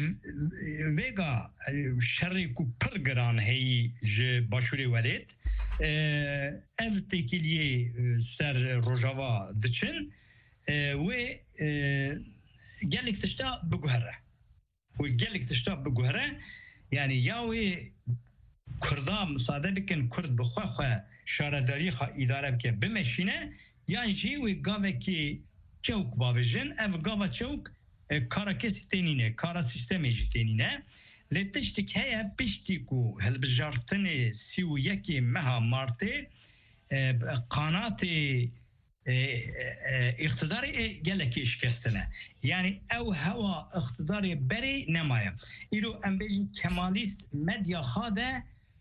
vega şerri ku pergeran heyi je başuri velet ev tekiliye ser rojava diçin ve gelek tişta biguhere ve gelek tişta biguhere yani ya ve Kurda müsaade bikin Kurd bixwe xwe şaredari xa idare bike bimeşine yan jî wê gavekî çewk bavêjin ev gava çewk kara kesî tenîne kara sistemê jî tenîne lê tiştek heye piştî ku hilbijartinê sî û yekê meha martê qanatê iktidarê gelekî işkestine yani ew hewa iktidarê berê nemaye îro em bêjin kemalîst medya xwe de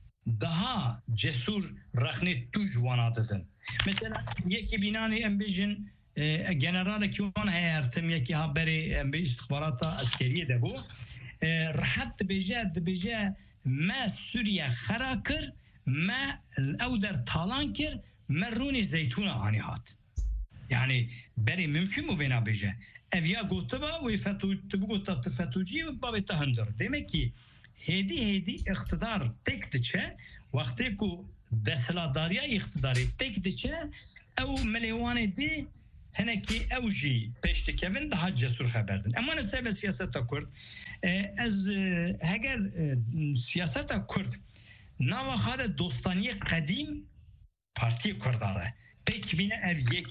daha cesur rahnet tuj vanadın. Mesela yeki binani embejin e, generaleki on hayartım yeki haberi embe istihbarata askeriye de bu. E, rahat beje beje ma Suriye harakır ma evder talankir merruni zeytuna anihat. Yani beri mümkün mü bena beje? Evya gotaba ve fetu bu gotat fetuci ve babeta handır. Demek ki hedi hedi iktidar tek diçe vakti ku desladariya iktidarı tek diçe ev melevane di heneki evji peşte kevin daha cesur haberdin. Ama ne sebep siyaseta Kurd ez heger siyaseta Kurd nava xare dostaniye kadim parti Kurdara pek bine ev yek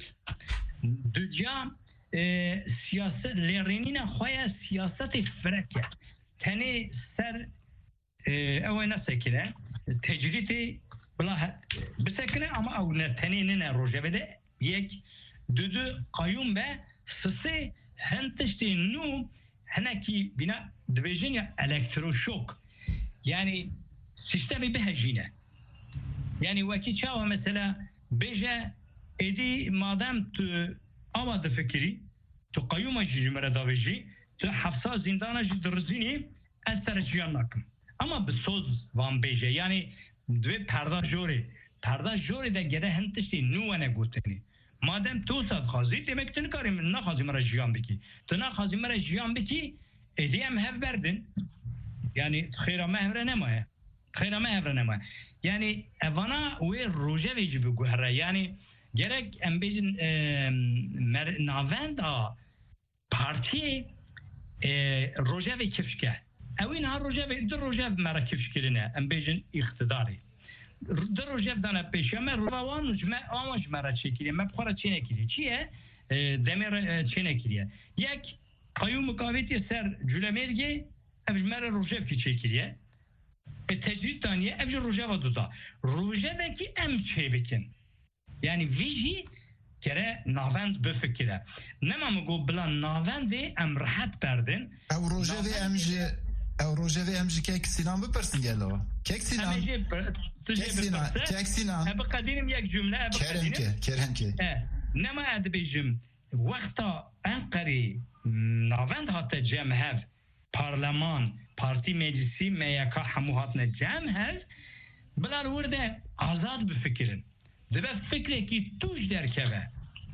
dünya siyaset lerenine xoya siyaseti freke teni ser ev nesekine tecrüti bla bisekine ama ev ne teni ne rojevede yek düdü kayyum be sısı hentişti nu heneki bina dibejin ya elektroşok yani sistemi behecine yani vaki çava mesela beje edi madem tu avadı fikri tu kayyuma jimere daveji tu hafsa zindana jidrzini eser ciyanakım ama bir söz van beje yani dve perda jori perda jori de gere hentişti nu ne guteni madem tu sad khazi demek tin karim na khazi mera jiyan biki tına khazi mera jiyan biki ediyem hev verdin yani khira mehre nemaya khira mehre nemaya yani evana ve roje vecibi guhra yani gerek embejin navenda parti roje ve kifşke evin ha roje ve de roje mera kifşkeline embejin iktidari de roje dana peşe me ravan me amaç mera çekiliye me para çenekiliye çiye demir çenekiliye yek kayyum mukaveti ser cülemerge ev mera roje ki çekiliye e tecrüt taniye ev roje va duda roje de ki em çebekin yani viji kere navend befikire nema mı go blan navendi em rahat perdin ev roje ve emji ev roje ve emji kek sinan bıpırsın gelo kek sinan kek sinan kek sinan hep kadinim yek cümle hep kadinim kerem ki kerem ki nema edbejim vakta Ankara navend hatta cemhev parlaman parti meclisi M Y K hamu hatne cemhev bilar burada azad bir fikrin dibe fikre ki tuş derkeve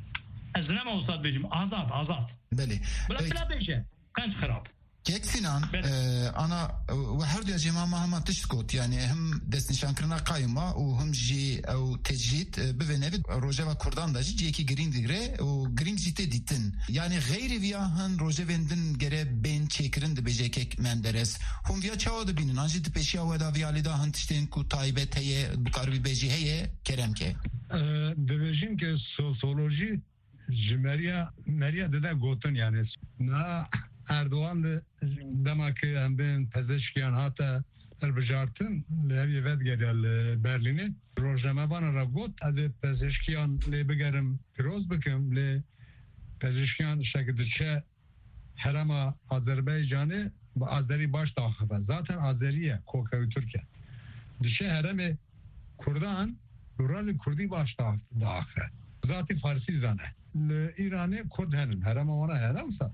ez nema usad bejim azad azad beli bilar bilar beje kanç xarab Kek Sinan ana ve her diye cema mahma tişkot yani hem desnişankırına kayma o hem ji o tecrit bevenevi Rojava Kurdan da ji ki green digre o green jite ditin yani gayri viyahan Rojavendin gere ben çekirin de becekek menderes hum viya çavadı binin anji de peşiya ve da viyalida hantişten ku taybet heye bu karbi beci heye keremke devejin ke sosyoloji jimeriya meriya dede gotun yani na Erdoğan da demek ki hem ben pezeşkiyan hatta elbejartın levi ved gel Berlin'e rojname bana ragot adı pezeşkiyan le begerim piroz bekim le pezeşkiyan şekilde çe herama Azerbaycan'ı Azeri baş dağıtı zaten Azeriye kokavi Türkiye dişe herame Kurdan Rural Kurdi baş dağıtı zaten Farsi zane İran'ı Kurd henin herama ona heramsa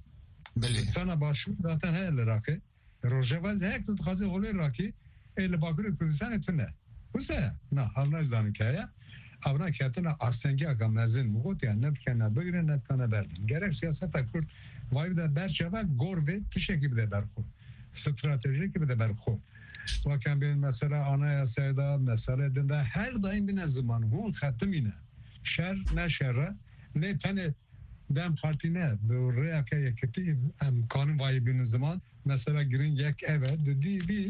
sana başvur zaten her rakı Rojava zek tut kazı olur rakı el bakır Kürdistan etine bu se na Allah izanı kaya avna kaytına arsengi aga mezin mugot yani ne kana bugün ne kana verdin gerek siyasete Kürt vay da berçava gor ve tişe gibi de berko strateji gibi de berko Bakın ben mesela anayasada mesela de her daim bir zaman bu hattımine şer ne şerre ne tane dem partine bu reyake yeketi em kanun vayibinin zaman mesela girin yek evet dedi bir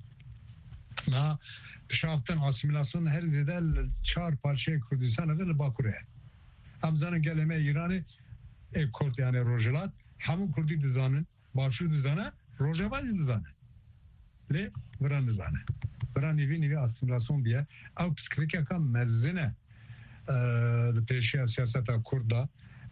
na şaftan asimilasyon her zedel çar parçaya Kürdistan'a ve Bakü'ye. Hamza'nın geleme İran'ı e, Kürt yani Rojalat hamu Kürdi dizanın başlı dizana Rojava dizanı. Le vran dizanı. Vran nivi nivi asimilasyon diye av psikolojik akam mezzine de peşiya siyaseta Kürt'da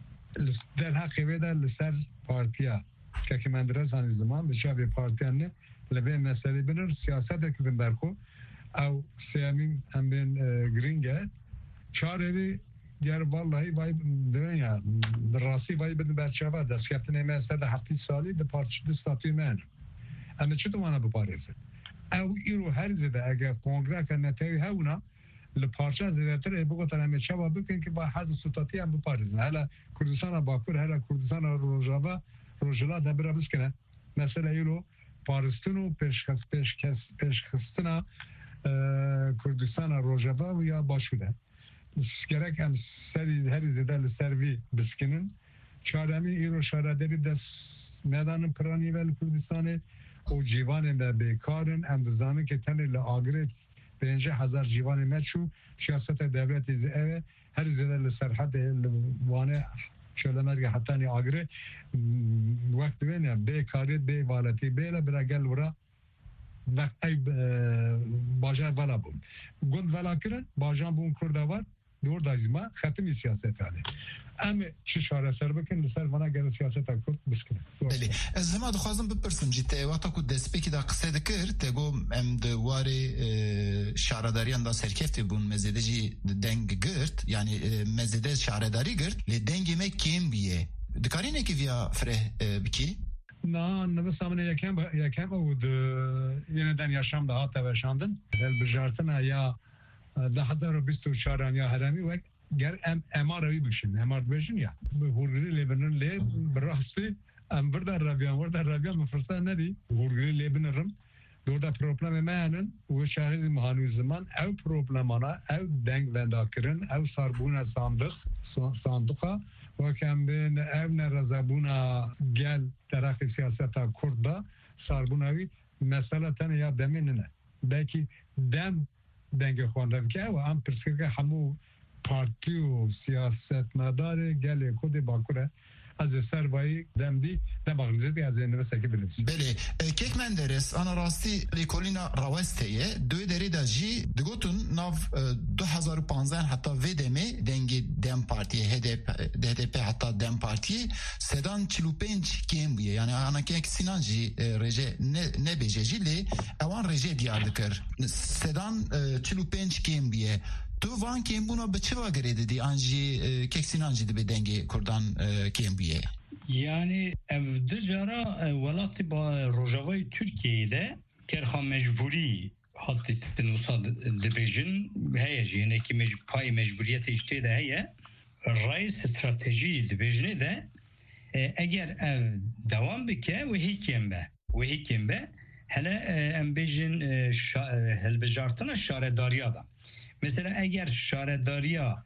der hakkı ve der liser partiya ki mendres aynı zaman bir şabi partiyanı lebe mesele bilir siyaset ekibin berko av siyamin hem ben gringe çarevi diğer vallahi vay dünya rasi vay bir berçava da siyasetin mesela hafif sali de parçası statümen ama çu tamana bu parası av iro her zede eğer kongre kanatı havuna le parça zedetir bu kadar ama çaba bakın ki ba haz statü am bu parası hala Kürdistan'a Bakır hala Kürdistan'a Rojava Rojava da biraz kene mesela iro Paris'tunu peşkas peşkas peşkasına Kürdistan'a Rojava ya başuda gerek hem seri her zedel servi biskinin çaremi iro şaraderi de medanın prani vel Kürdistan'ı o civanında bekarın hem de zanı ki tenile agret beş hazar civanı meçhu siyaset devlet izi eve her zedel serhat vane şöyle hatta ni agre vakit vene bekarı be valati beyle bir gel vura ve ay bajar vala bun gund vala kirin bajan bun kurda var doğru zima hatim siyaset yani ama şu şara serbekin lisel bana gelen siyaset akut biskine. Beli. Ez zema dixwazim bipirsim jî te wata ku destpêkî da qise dikir te got em di warê şaredariyan da serkeftê bûn mezêde jî deng girt yani mezêde şaredarî girt lê dengê me kêm bûye. Dikarî nekî viya fireh bikî? Na, nefes samine yakem yakem o yeniden yaşam daha teveşandın. El bijartına ya daha da biz tuşaran ya harami ve ger em emareyi bişin emar bişin ya bu hurguri lebenin le brahsi em burada rabiyan burada rabiyan mufrsa nedi hurguri lebinirim doğruda problem emeğinin ve şahidi muhanu zaman ev problemana ev denk vendakirin ev sarbuna sandık sandıka ve kembin ev ne razabuna gel tarafı siyaseta kurda sarbunavi mesela tane ya deminine belki dem denge xwandin ke ve am perskirke hemû partî û siyasetmedarê gelê Kurdê Bakurê ez ê servayî demdî demaxizê ez ê nivîsekî bilim. Belê kek menderes ana rastî lêkolîna rawestê ye duê derê de jî digotin nav du hezar û panzdeh heta vê demê dengê Dem Partiye H D P heta Dem Partiye sedan çil û pênc kêm bûye yani anakek Sinan jî rêje nebêje jî lê ewan rêjê diyar dikir sedan çil û pênc kêm bûye. Tu van kêmbûna bi çi vagirê didî an jî kek Sinan jî dibe dengê Kurdan kêm bûye? Yani ev di cara welatî Rojavayê Türkiye'ye de kerxa mecburî hatî wisa dibêjin heye jî hinekî payê mecburiyetê îştê de heye rayê stratejî dibêjinê de eger ev devam bike wehî kêm be wehî kêm be hele em bêjin hilbijartina şaredariya da. Mesela eğer şaredariya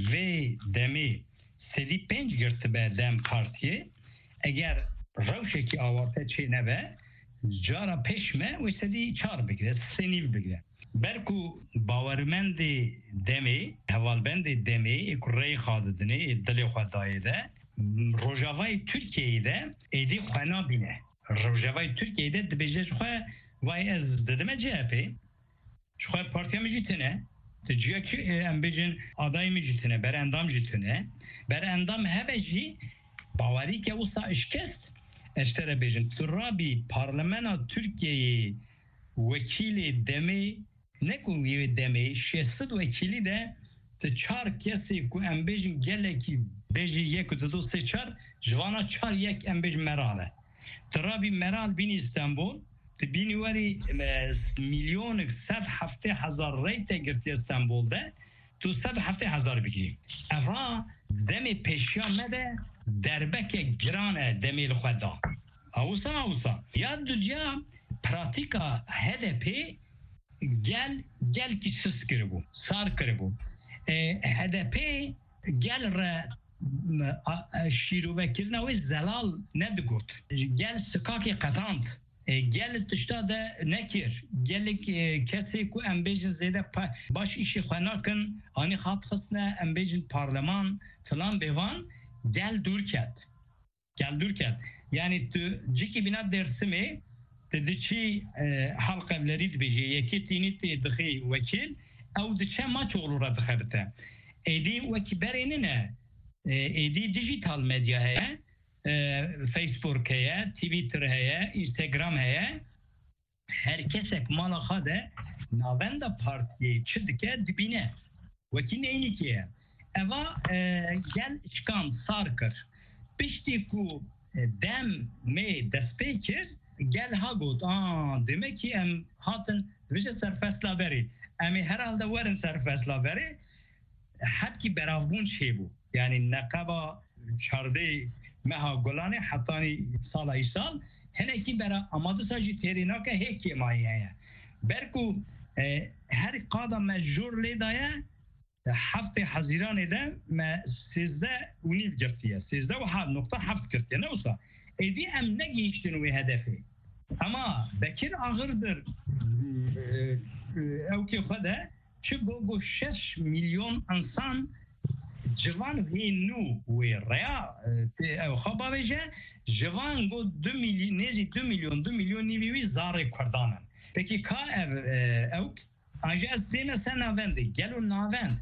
ve demi sedî pênc girtibe Dem Partiye eğer rewşekî awarte çêne be cara pêş me wê sedî çar bigire sê nîv bigire. Berku bawermendê demê hevalbendê demê ku rê xwe didinê dilê xwe daye de Rojavayê Türkiye'ye de êdî xwe nabîne. Rojavayê Türkiye'ye de dibêje ji xwe vay ez didime C H P ji xwe partiya min jî tune Ticiye ki em bêjin adayê min jî tune berendam jî tune berendam heve jî bawerî ke wisa işkest ez tere bêjin tu rabî Parlamena Türkiye'yê wekîlê demê ne ku wê demê şêsed wekîlî de ti çar kesê ku em bêjin gelekî bêjî yek û du sê çar ji vana çar yek em bêjin Meral e. Ti rabî Meral bînî İstanbul bini weri milyonek sev hafte hazar reyte girti İstanbul'da tu sev hafte hazar bigirî. Evra demê pêşiya me de derbeke giran e demê li xwe da. Awisa awisa. Ya duciya پراتیکا هدپی گل گل کی سس کربو سار کربو هدپی گل را شیرو وکرنا و زلال ندگوت گل سکاکی قطاند گل تشتا ده نکر گل کسی کو امبیجن زیده باش ایشی خناکن آنی خط خصنه امبیجن پارلمان فلان بیوان گل دور کرد گل دور کرد یعنی تو جیکی بنا درسمه تدچی حلقه بلرید بیجی یکی تینیت دخی وکیل او دچه ما چغلو را دخبته ایدی وکی برینه نه ایدی دیجیتال مدیا هیا فیسبوک هیا تویتر هیا اینستاگرام هیا هر کسک مالا خواده ناوند پارتیه چه دکه دبینه وکی نینی که اوا گل اشکان سار کر پشتی کو دم می دست پیکر گل ها گود آه demek ki em hatın vişe serfesla beri emi herhalde varın serfesla beri hatki beravbun şey bu yani nekaba çardı meha golane hatani sala isal heneki bera amadı sajı terinaka heki maiye berku her qada mecbur ledaya hafte haziran ede me sizde unil ceftiye sizde o ha nokta haft kirtiye ne olsa edi em ne geçtin ve hedefi ama Bekir ağırdır evki xwede çi bu şeş milyon insan civan ve nu ve raya ev xaba veje civan bu iki milyon nezi iki milyon iki milyon nivi zare kurdanan peki ka ev ev anja zena sana vendi gelu navend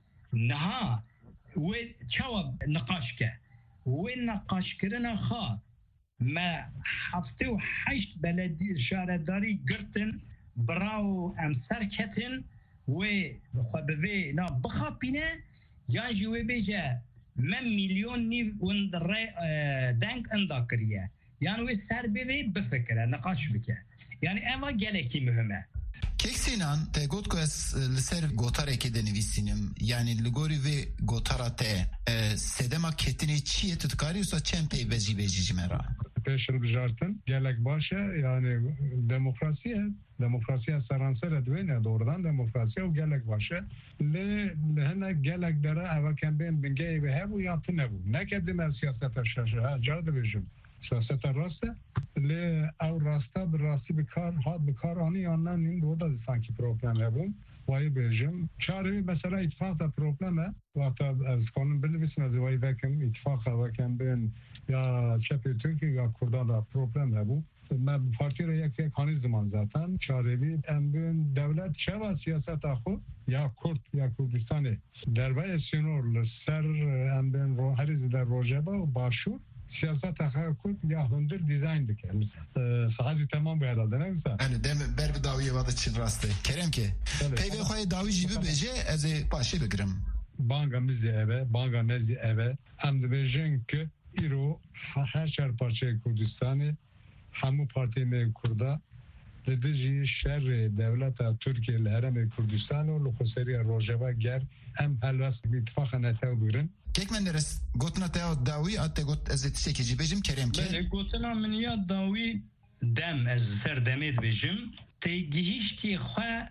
naha ve çava naqaşke ve naqaşkirina kha ما هفته و هشت بلدی شهرداری گرتن براو امسر کتن و خبوی نا بخابینه یا جوی بیجه من میلیون نیو وند ری دنگ اندا کریه یعنی وی سر بیوی بفکره نقاش بکه یعنی اما گلکی مهمه Kek Sinan te got ko es li ser gotareke de nivîsînim yani li gorî vê gotara te sedema ketinê çi ye tu dikarî wisa çend pey vecî vêjî ji me re pêşin bijartin gelek baş e yani demokrasiye demokrasiya seransere dwêne doğrudan demokrasiya û gelek baş e lê li hinek gelek dere eveken bên bingehê ve hebû ya tu nebû nekedim ez siyaseta şaşe ha car dibêjim siyaseta rast e lê ew rasta bi rastî bi kar hat bi kar anî yan nanîn do da sanki problem hebûn wayê bêjim çarê mesela ittifaq da problem e wata ez konim binivîsim ez wayê vekim ittifaqa vekem bên ya çepê Türkiye ya Kurdan da problem hebû me partî re yek yek hanî ziman zaten çarêvî em bên devlet çeva siyaseta xwe ya Kurd ya Kurdistanê derveyê sînor li ser em bên herî zêde rojeva û başûr siyaset Kurd ya hundir dizayn dike. Sadece tamam bir herhalde ne güzel. Yani dem ber bir daviye vadı çin rastı. Kerem ki. Peyve xoy davi jibi beje ez başı bigirim. Banga mizi eve, banga mezi eve. Hem de bejin ki İro her şer parçayı Kurdistan'ı hamu partiye Kurda dedici şerri devleta Türkiye ile hereme Kürdistan'ı o lukhuseriya Rojava ger hem helvas bir ittifaka netev buyurun. Kekmen deres gotna teo dawi atte got ez tişekeci bejim Kerem ki. Bele gotna min ya dawi dem ez ser demet bejim te gihişti xwe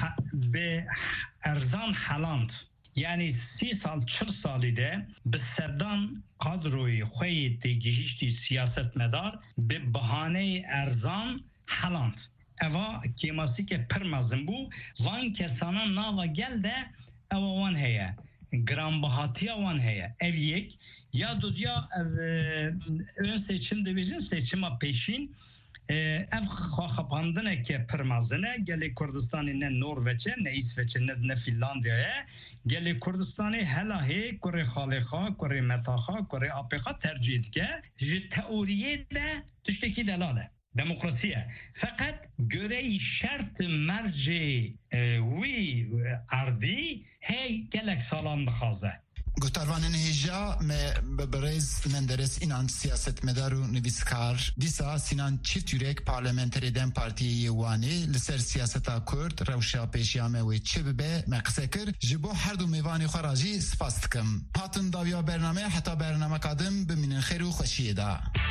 be erzan haland yani سی سال چهل سالی ده به سردان قدروی خوی تگیشتی سیاست مدار به بهانه ارزان حلاند اوا کیماسی که پرمازن بو وان کسانا ناوا گل ده اوا وان هیا گرانبهاتی وان هیا ev یک یا دو یا ön seçim divizyon seçima peşin ev xapandına ki pırmazına gele Kurdistan'ı ne Norveç'e ne İsveç'e ne, ne Finlandiya'ya gele Kurdistan'ı helahi Kore Halika, Kore Metaha, Kore A P K tercih etke ji teoriye de tüşteki delale demokrasiye fakat göreyi şart merci wi ardi hey gelek salam bixaze Gotarvanên hêja me bi birêz menderes înan siyasetmedar û nivîskar dîsa Sinan Çîftürek parlamenterê Dem Partiyê Wanê li ser siyaseta Kurd rewşa pêşiya me wê çi bibe me qise kir ji bo her du mêvanê xwe ra jî spas dikim. Hatin dawiya bername heta bernameka din bimînin xêr û xweşiyê da.